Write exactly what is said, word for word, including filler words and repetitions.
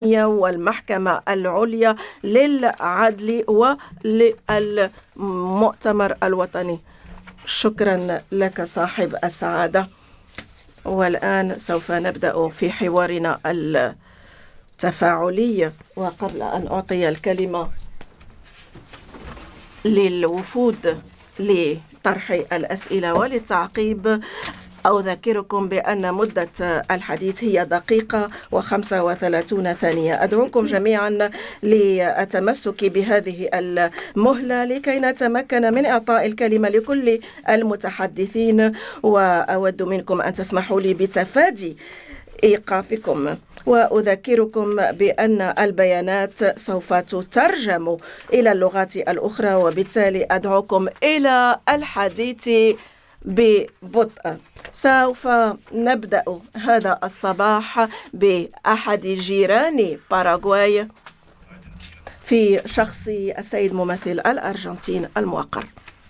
والمحكمة العليا للعدل وللمؤتمر الوطني. شكرا لك صاحب السعادة. والآن سوف نبدأ في حوارنا التفاعلي، وقبل أن أعطي الكلمة للوفود لطرح الأسئلة وللتعقيب، أذكركم بأن مدة الحديث هي دقيقة وخمسة وثلاثون ثانية. أدعوكم جميعا للتمسك بهذه المهلة لكي نتمكن من إعطاء الكلمة لكل المتحدثين، وأود منكم أن تسمحوا لي بتفادي إيقافكم. وأذكركم بأن البيانات سوف تترجم إلى اللغات الأخرى، وبالتالي أدعوكم إلى الحديث ببطء. سوف نبدأ هذا الصباح بأحد جيران باراغواي في شخص السيد ممثل الأرجنتين الموقر.